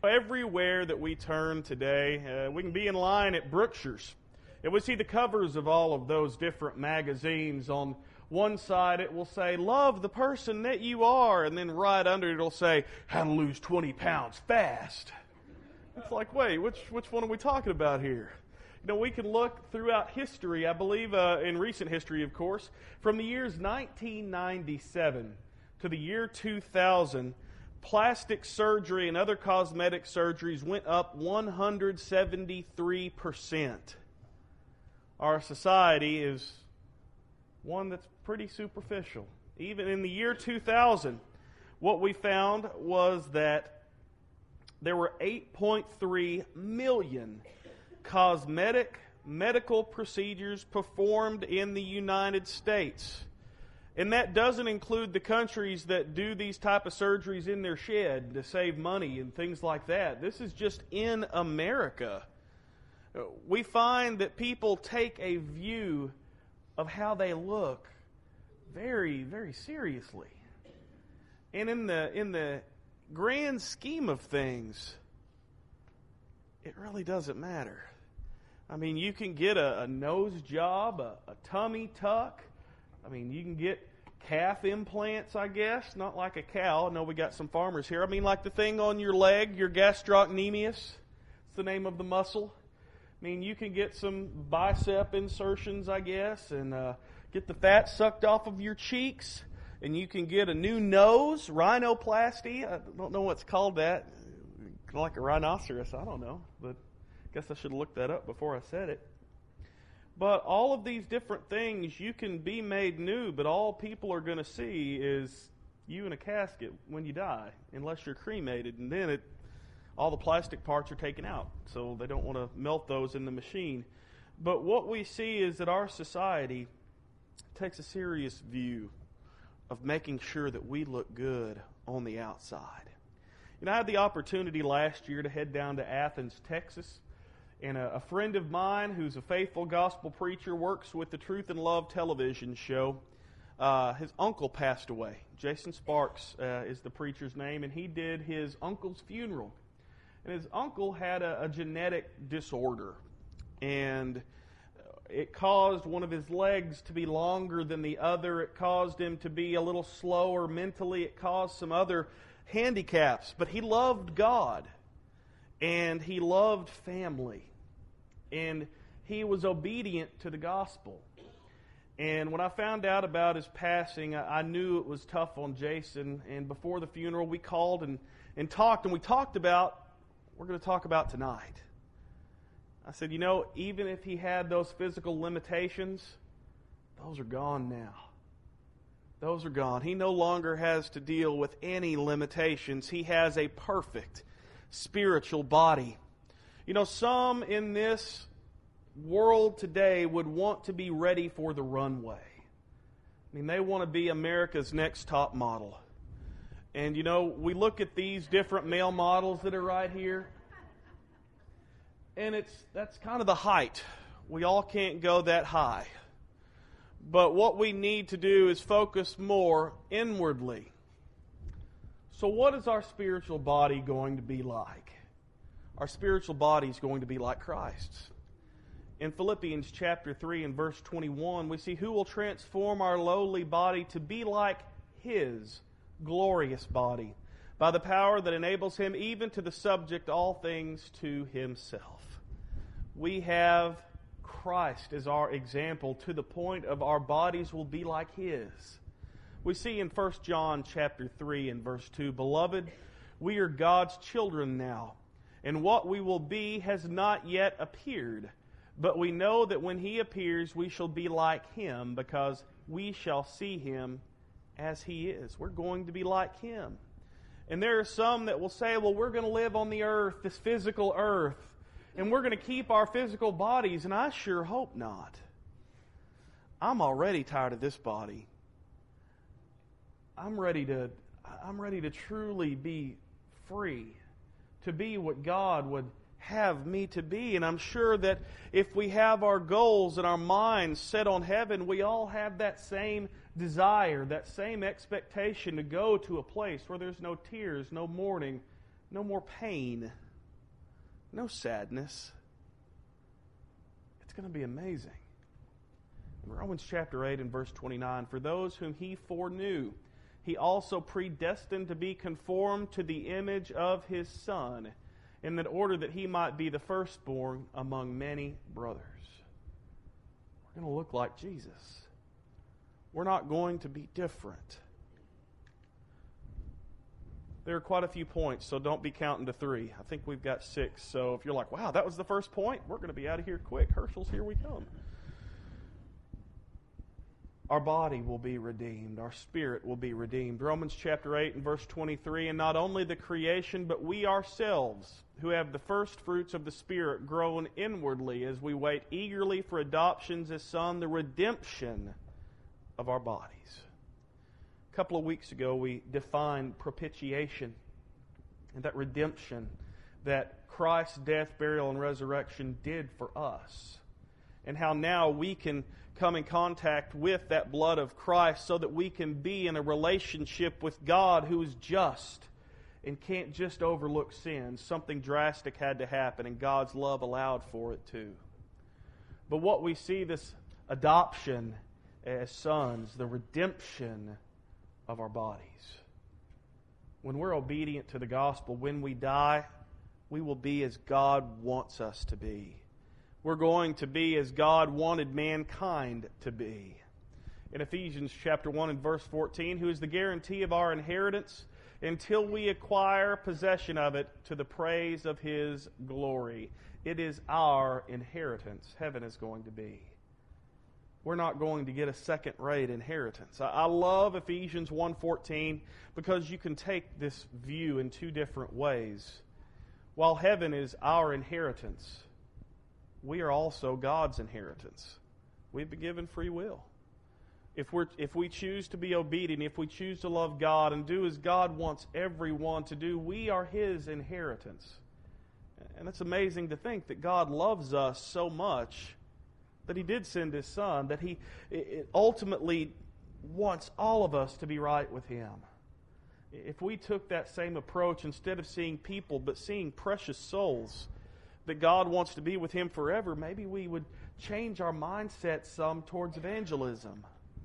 Everywhere that we turn today, we can be in line at Brookshire's, and we see the covers of all of those different magazines. On one side it will say, "Love the person that you are," and then right under it will say, "How to lose 20 pounds fast." It's like, wait, which one are we talking about here? You know, we can look throughout history, I believe in recent history, of course, from the years 1997 to the year 2000, plastic surgery and other cosmetic surgeries went up 173%. Our society is one that's pretty superficial. Even in the year 2000, what we found was that there were 8.3 million cosmetic medical procedures performed in the United States. And that doesn't include the countries that do these type of surgeries in their shed to save money and things like that. This is just in America. We find that people take a view of how they look very, very seriously. And in the grand scheme of things, it really doesn't matter. I mean, you can get a nose job, a tummy tuck. I mean, you can get calf implants, I guess. Not like a cow. I know we got some farmers here. I mean, like the thing on your leg, your gastrocnemius. It's the name of the muscle. I mean, you can get some bicep insertions, I guess, and get the fat sucked off of your cheeks. And you can get a new nose, rhinoplasty. I don't know what's called that. Like a rhinoceros, I don't know. But I guess I should have looked that up before I said it. But all of these different things, you can be made new, but all people are going to see is you in a casket when you die, unless you're cremated. And then all the plastic parts are taken out, so they don't want to melt those in the machine. But what we see is that our society takes a serious view of making sure that we look good on the outside. You know, I had the opportunity last year to head down to Athens, Texas. And a friend of mine who's a faithful gospel preacher works with the Truth and Love television show. His uncle passed away. Jason Sparks is the preacher's name, and he did his uncle's funeral. And his uncle had a genetic disorder, and it caused one of his legs to be longer than the other. It caused him to be a little slower mentally. It caused some other handicaps. But he loved God, and he loved family. And he was obedient to the gospel. And when I found out about his passing, I knew it was tough on Jason. And before the funeral, we called and talked. And we talked about, we're going to talk about tonight. I said, you know, even if he had those physical limitations, those are gone now. Those are gone. He no longer has to deal with any limitations. He has a perfect spiritual body. You know, some in this world today would want to be ready for the runway. I mean, they want to be America's next top model. And, you know, we look at these different male models that are right here, and that's kind of the height. We all can't go that high. But what we need to do is focus more inwardly. So what is our spiritual body going to be like? Our spiritual body is going to be like Christ's. In Philippians chapter 3 and verse 21, we see who will transform our lowly body to be like His glorious body by the power that enables Him even to the subject all things to Himself. We have Christ as our example to the point of our bodies will be like His. We see in 1 John chapter 3 and verse 2, "Beloved, we are God's children now, and what we will be has not yet appeared. But we know that when He appears, we shall be like Him, because we shall see Him as He is." We're going to be like Him. And there are some that will say, well, we're going to live on the earth, this physical earth, and we're going to keep our physical bodies, and I sure hope not. I'm already tired of this body. I'm ready to truly be free, to be what God would have me to be. And I'm sure that if we have our goals and our minds set on heaven, we all have that same desire, that same expectation to go to a place where there's no tears, no mourning, no more pain, no sadness. It's going to be amazing. In Romans chapter 8 and verse 29, for those whom He foreknew, He also predestined to be conformed to the image of His Son, in order that He might be the firstborn among many brothers. We're going to look like Jesus. We're not going to be different. There are quite a few points, so don't be counting to 3. I think we've got 6. So if you're like, wow, that was the first point, we're going to be out of here quick. Herschel's, here we come. Our body will be redeemed. Our spirit will be redeemed. Romans chapter 8 and verse 23, and not only the creation, but we ourselves, who have the first fruits of the Spirit, groan inwardly as we wait eagerly for adoptions as sons, the redemption of our bodies. A couple of weeks ago, we defined propitiation and that redemption that Christ's death, burial, and resurrection did for us. And how now we can come in contact with that blood of Christ so that we can be in a relationship with God who is just and can't just overlook sin. Something drastic had to happen, and God's love allowed for it too. But what we see, this adoption as sons, the redemption of our bodies. When we're obedient to the gospel, when we die, we will be as God wants us to be. We're going to be as God wanted mankind to be. In Ephesians chapter 1 and verse 14, who is the guarantee of our inheritance until we acquire possession of it to the praise of His glory. It is our inheritance. Heaven is going to be. We're not going to get a second-rate inheritance. I love Ephesians 1:14 because you can take this view in two different ways. While heaven is our inheritance, we are also God's inheritance. We've been given free will. If we choose to be obedient, if we choose to love God and do as God wants everyone to do, we are His inheritance. And it's amazing to think that God loves us so much that He did send His Son, that He ultimately wants all of us to be right with Him. If we took that same approach, instead of seeing people but seeing precious souls, that God wants to be with Him forever, maybe we would change our mindset some towards evangelism.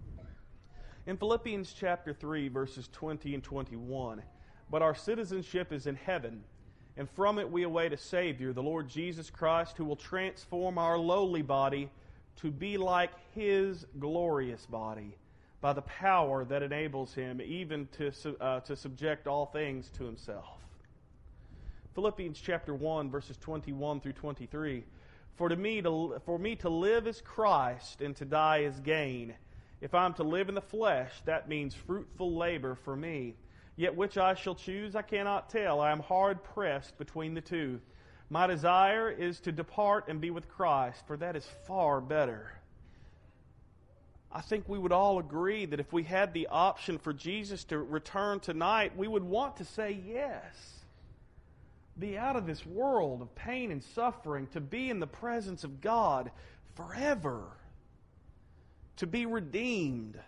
In Philippians chapter 3, verses 20 and 21, but our citizenship is in heaven, and from it we await a Savior, the Lord Jesus Christ, who will transform our lowly body to be like His glorious body, by the power that enables Him even to subject all things to Himself. Philippians chapter 1, verses 21 through 23. For me to live is Christ, and to die is gain. If I am to live in the flesh, that means fruitful labor for me. Yet which I shall choose, I cannot tell. I am hard pressed between the two. My desire is to depart and be with Christ, for that is far better. I think we would all agree that if we had the option for Jesus to return tonight, we would want to say yes. Be out of this world of pain and suffering, to be in the presence of God forever, to be redeemed.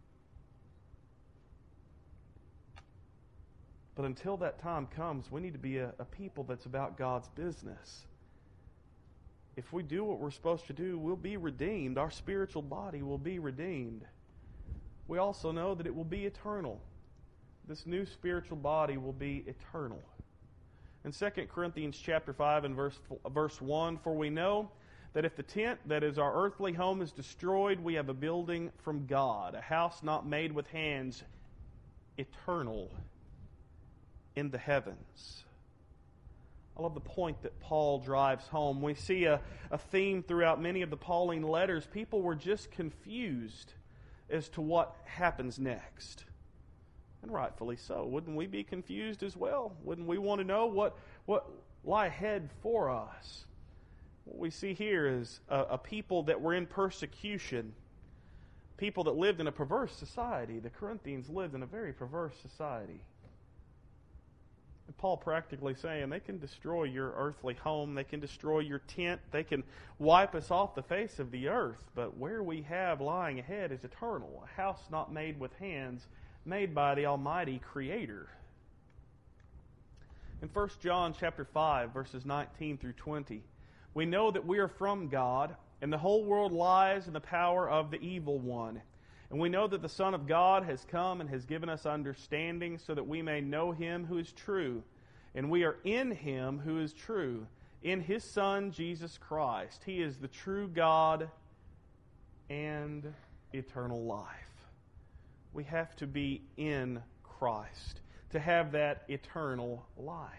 But until that time comes, we need to be a people that's about God's business. If we do what we're supposed to do, we'll be redeemed. Our spiritual body will be redeemed. We also know that it will be eternal. This new spiritual body will be eternal. In 2 Corinthians chapter 5 and verse 1, for we know that if the tent that is our earthly home is destroyed, we have a building from God, a house not made with hands, eternal in the heavens. I love the point that Paul drives home. We see a theme throughout many of the Pauline letters. People were just confused as to what happens next. And rightfully so. Wouldn't we be confused as well? Wouldn't we want to know what lie ahead for us? What we see here is a people that were in persecution, people that lived in a perverse society. The Corinthians lived in a very perverse society. And Paul practically saying they can destroy your earthly home, they can destroy your tent, they can wipe us off the face of the earth, but where we have lying ahead is eternal, a house not made with hands, made by the Almighty Creator. In 1 John chapter 5, verses 19 through 20, we know that we are from God, and the whole world lies in the power of the evil one. And we know that the Son of God has come and has given us understanding so that we may know Him who is true. And we are in Him who is true, in His Son, Jesus Christ. He is the true God and eternal life. We have to be in Christ to have that eternal life.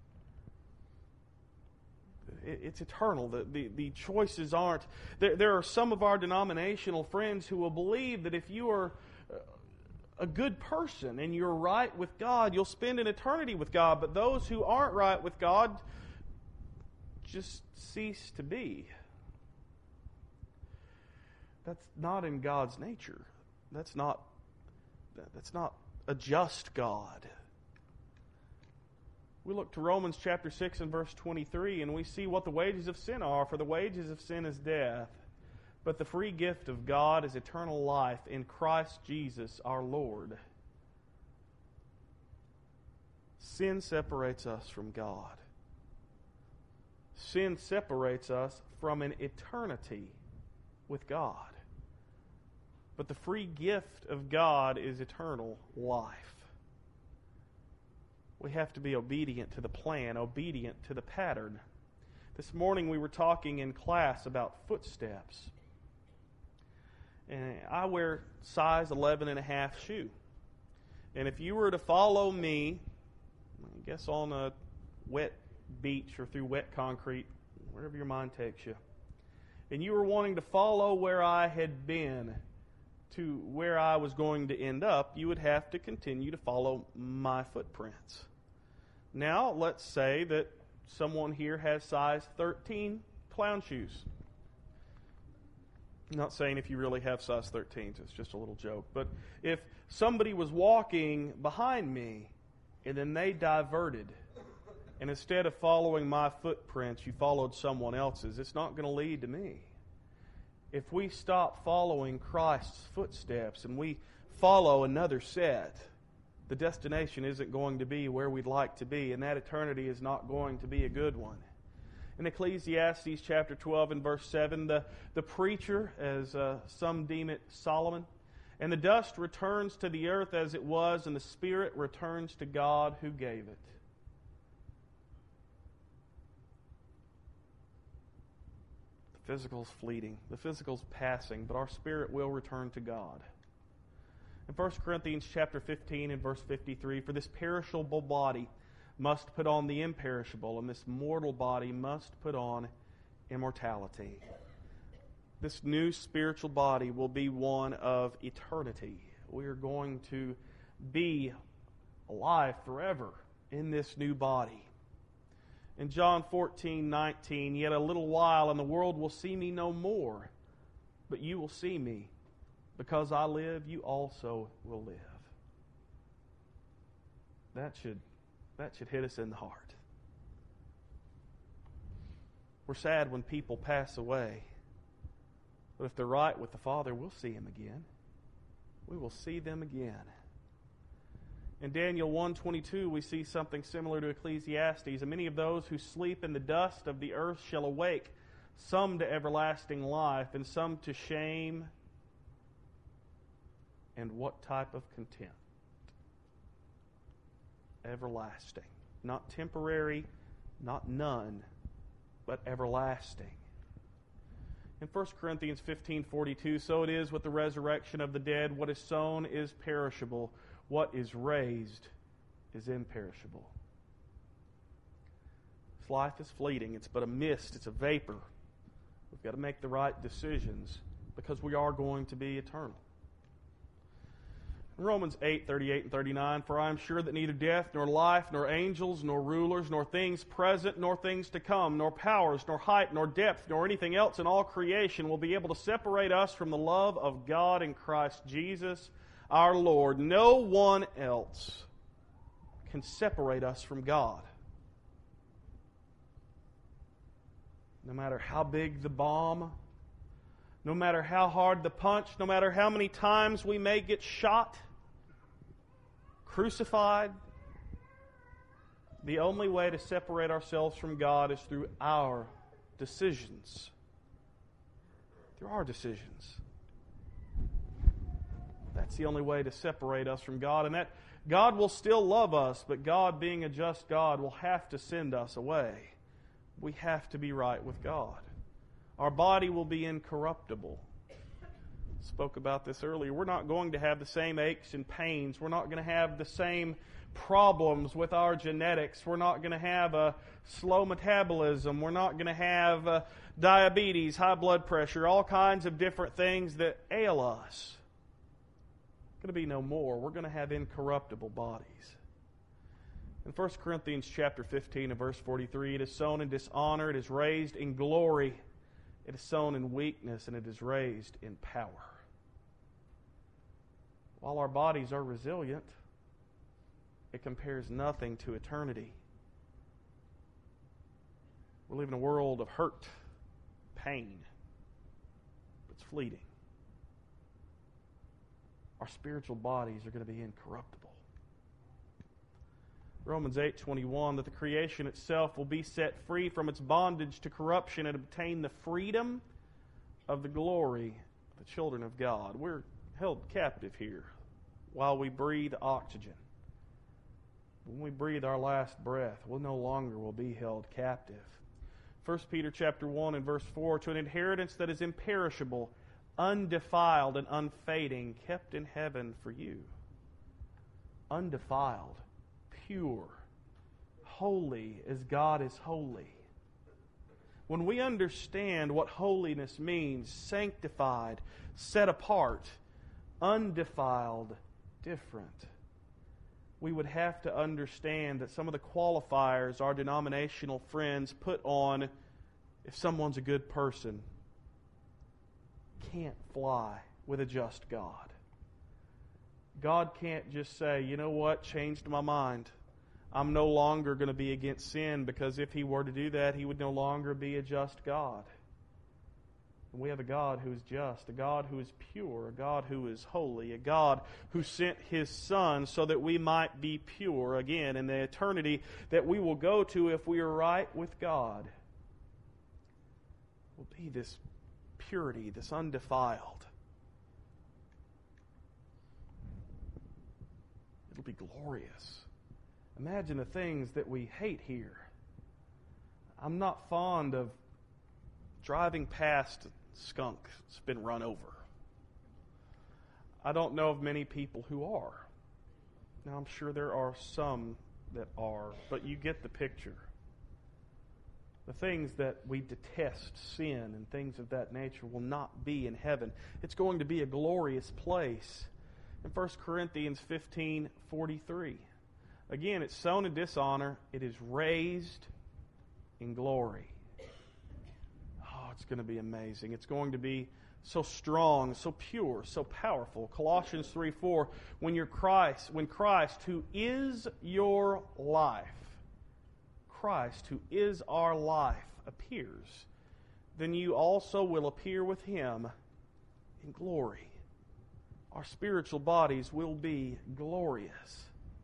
It's eternal. The choices aren't... There are some of our denominational friends who will believe that if you are a good person and you're right with God, you'll spend an eternity with God. But those who aren't right with God just cease to be. That's not in God's nature. That's not a just God. We look to Romans chapter 6 and verse 23, and we see what the wages of sin are. For the wages of sin is death, but the free gift of God is eternal life in Christ Jesus our Lord. Sin separates us from God. Sin separates us from an eternity with God. But the free gift of God is eternal life. We have to be obedient to the plan, obedient to the pattern. This morning we were talking in class about footsteps. And I wear size 11.5 shoe. And if you were to follow me, I guess on a wet beach or through wet concrete, wherever your mind takes you, and you were wanting to follow where I had been to where I was going to end up, you would have to continue to follow my footprints. Now, let's say that someone here has size 13 clown shoes. I'm not saying if you really have size 13s, it's just a little joke. But if somebody was walking behind me and then they diverted, and instead of following my footprints, you followed someone else's, it's not going to lead to me. If we stop following Christ's footsteps and we follow another set, the destination isn't going to be where we'd like to be, and that eternity is not going to be a good one. In Ecclesiastes chapter 12 and verse 7, the preacher, as some deem it, Solomon, and the dust returns to the earth as it was, and the spirit returns to God who gave it. The physical's fleeting, the physical's passing, but our spirit will return to God. In 1 Corinthians chapter 15 and verse 53, for this perishable body must put on the imperishable, and this mortal body must put on immortality. This new spiritual body will be one of eternity. We are going to be alive forever in this new body. In John 14:19, yet a little while, and the world will see me no more, but you will see me. Because I live, you also will live. That should hit us in the heart. We're sad when people pass away. But if they're right with the Father, we'll see Him again. We will see them again. In Daniel 1:22, we see something similar to Ecclesiastes. And many of those who sleep in the dust of the earth shall awake, some to everlasting life, and some to shame. And what type of contempt? Everlasting. Not temporary, not none, but everlasting. In 1 Corinthians 15:42, so it is with the resurrection of the dead. What is sown is perishable. What is raised is imperishable. This life is fleeting. It's but a mist. It's a vapor. We've got to make the right decisions because we are going to be eternal. In Romans 8:38 and 39, for I am sure that neither death, nor life, nor angels, nor rulers, nor things present, nor things to come, nor powers, nor height, nor depth, nor anything else in all creation will be able to separate us from the love of God in Christ Jesus our Lord. No one else can separate us from God. No matter how big the bomb, no matter how hard the punch, no matter how many times we may get shot, crucified, The only way to separate ourselves from God is through our decisions. Through our decisions. That's the only way to separate us from God. And that God will still love us, but God, being a just God, will have to send us away. We have to be right with God. Our body will be incorruptible. Spoke about this earlier. We're not going to have the same aches and pains. We're not going to have the same problems with our genetics. We're not going to have a slow metabolism. We're not going to have diabetes, high blood pressure, all kinds of different things that ail us. It's going to be no more. We're going to have incorruptible bodies. In 1 Corinthians chapter 15 and verse 43, it is sown in dishonor, it is raised in glory. It is sown in weakness, and it is raised in power. While our bodies are resilient, it compares nothing to eternity. We live in a world of hurt, pain. It's fleeting. Our spiritual bodies are going to be incorruptible. Romans 8:21, that the creation itself will be set free from its bondage to corruption and obtain the freedom of the glory of the children of God. We're held captive here while we breathe oxygen. When we breathe our last breath, we no longer will be held captive. 1 Peter chapter 1 and verse 4, to an inheritance that is imperishable, undefiled and unfading, kept in heaven for you. Undefiled, pure, holy as God is holy. When we understand what holiness means, sanctified, set apart, undefiled, different, we would have to understand that some of the qualifiers our denominational friends put on if someone's a good person can't fly with a just God. God can't just say, you know what, changed my mind. I'm no longer going to be against sin, because if He were to do that, He would no longer be a just God. And we have a God who is just, a God who is pure, a God who is holy, a God who sent His Son so that we might be pure again in the eternity that we will go to if we are right with God. Will be this purity, this undefiled. It'll be glorious. Imagine the things that we hate here. I'm not fond of driving past a skunk that's been run over. I don't know of many people who are. Now, I'm sure there are some that are, but you get the picture. The things that we detest, sin and things of that nature, will not be in heaven. It's going to be a glorious place. In 1 Corinthians 15:43, again, it's sown in dishonor, it is raised in glory. Oh, it's going to be amazing. It's going to be so strong, so pure, so powerful. Colossians 3:4, when Christ, who is your life, Christ, who is our life, appears, then you also will appear with Him in glory. Our spiritual bodies will be glorious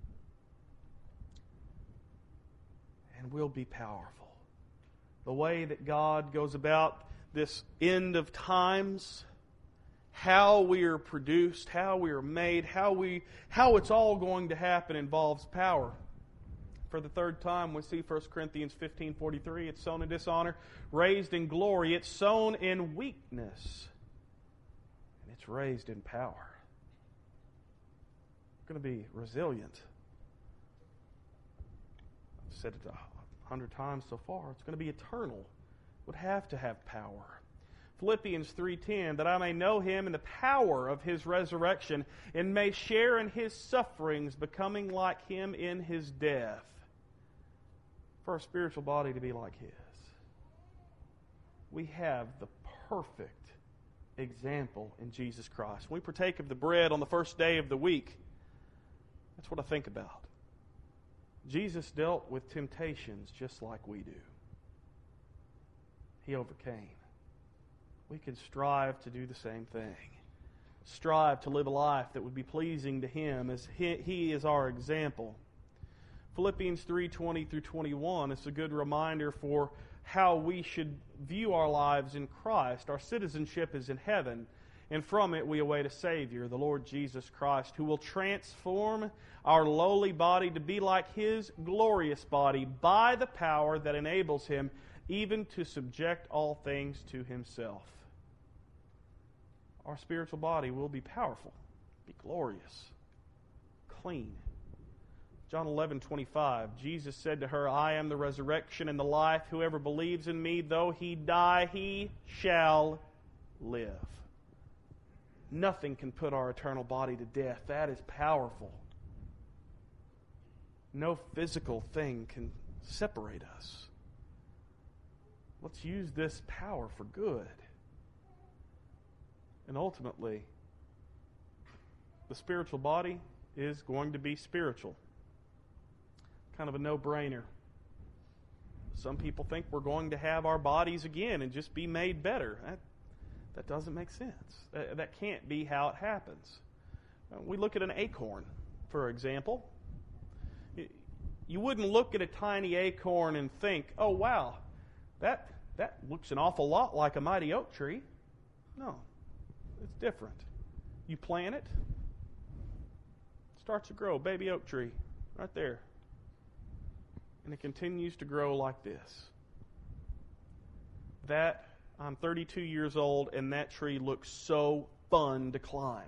and will be powerful. The way that God goes about this end of times, how we are produced, how we are made, how it's all going to happen involves power. For the third time, we see 1 Corinthians 15:43. It's sown in dishonor, raised in glory. It's sown in weakness, and it's raised in power. It's going to be resilient. I've said it 100 times so far. It's going to be eternal. It would have to have power. Philippians 3:10, that I may know Him in the power of His resurrection, and may share in His sufferings, becoming like Him in His death. For our spiritual body to be like His. We have the perfect example in Jesus Christ. When we partake of the bread on the first day of the week, that's what I think about. Jesus dealt with temptations just like we do. He overcame. We can strive to do the same thing. Strive to live a life that would be pleasing to Him as He is our example. Philippians 3:20 through 21 is a good reminder for how we should view our lives in Christ. Our citizenship is in heaven, and from it we await a Savior, the Lord Jesus Christ, who will transform our lowly body to be like His glorious body by the power that enables Him even to subject all things to Himself. Our spiritual body will be powerful, be glorious, clean. John 11:25, Jesus said to her, I am the resurrection and the life. Whoever believes in me, though he die, he shall live. Nothing can put our eternal body to death. That is powerful. No physical thing can separate us. Let's use this power for good. And ultimately, the spiritual body is going to be spiritual. Kind of a no-brainer. Some people think we're going to have our bodies again and just be made better. That doesn't make sense. That can't be how it happens. We look at an acorn, for example. You wouldn't look at a tiny acorn and think, oh, wow, that looks an awful lot like a mighty oak tree. No, it's different. You plant it, it starts to grow, baby oak tree, right there. And it continues to grow like this. I'm 32 years old, and that tree looks so fun to climb.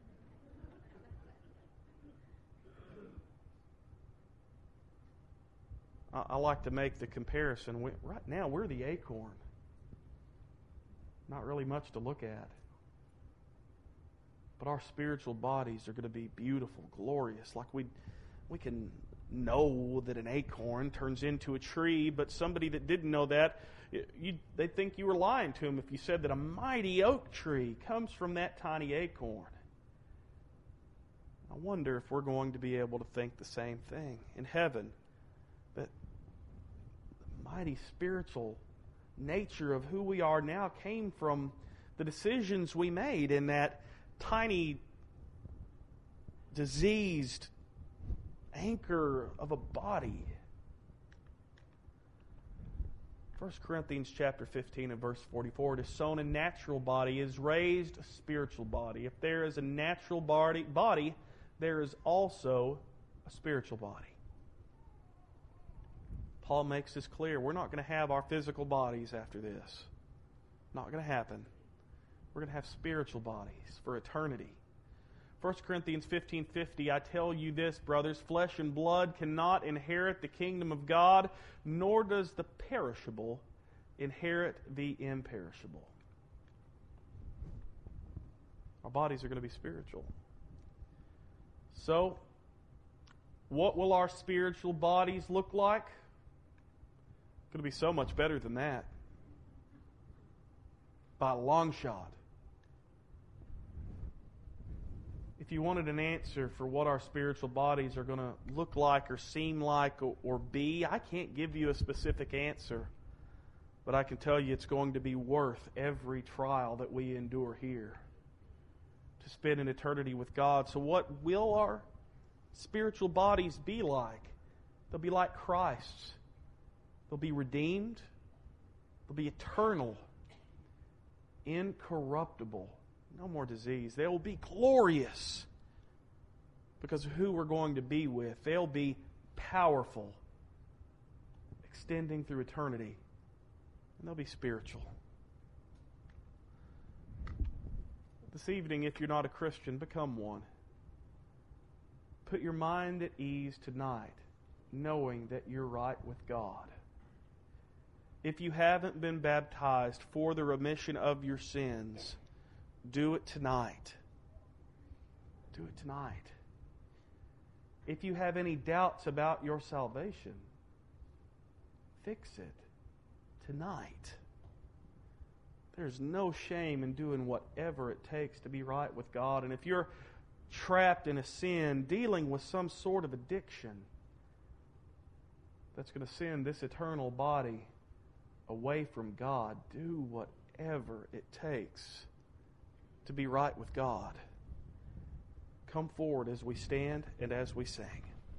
I like to make the comparison. Right now, we're the acorn. Not really much to look at. But our spiritual bodies are going to be beautiful, glorious. Like we can know that an acorn turns into a tree, but somebody that didn't know that, they'd think you were lying to them if you said that a mighty oak tree comes from that tiny acorn. I wonder if we're going to be able to think the same thing in heaven, that the mighty spiritual nature of who we are now came from the decisions we made in that tiny, diseased anchor of a body. 1 Corinthians chapter 15 and verse 44, it is sown a natural body, is raised a spiritual body. If there is a natural body, there is also a spiritual body. Paul makes this clear. We're not going to have our physical bodies after this. Not going to happen. We're going to have spiritual bodies for eternity. 1 Corinthians 15:50, I tell you this, brothers, flesh and blood cannot inherit the kingdom of God, nor does the perishable inherit the imperishable. Our bodies are going to be spiritual. So, what will our spiritual bodies look like? It's going to be so much better than that. By a long shot. If you wanted an answer for what our spiritual bodies are going to look like or seem like or be, I can't give you a specific answer. But I can tell you it's going to be worth every trial that we endure here to spend an eternity with God. So what will our spiritual bodies be like? They'll be like Christ's. They'll be redeemed. They'll be eternal, incorruptible. No more disease. They will be glorious because of who we're going to be with. They'll be powerful, extending through eternity. And they'll be spiritual. This evening, if you're not a Christian, become one. Put your mind at ease tonight, knowing that you're right with God. If you haven't been baptized for the remission of your sins, do it tonight. Do it tonight. If you have any doubts about your salvation, fix it tonight. There's no shame in doing whatever it takes to be right with God. And if you're trapped in a sin, dealing with some sort of addiction that's going to send this eternal body away from God, do whatever it takes to be right with God. Come forward as we stand and as we sing.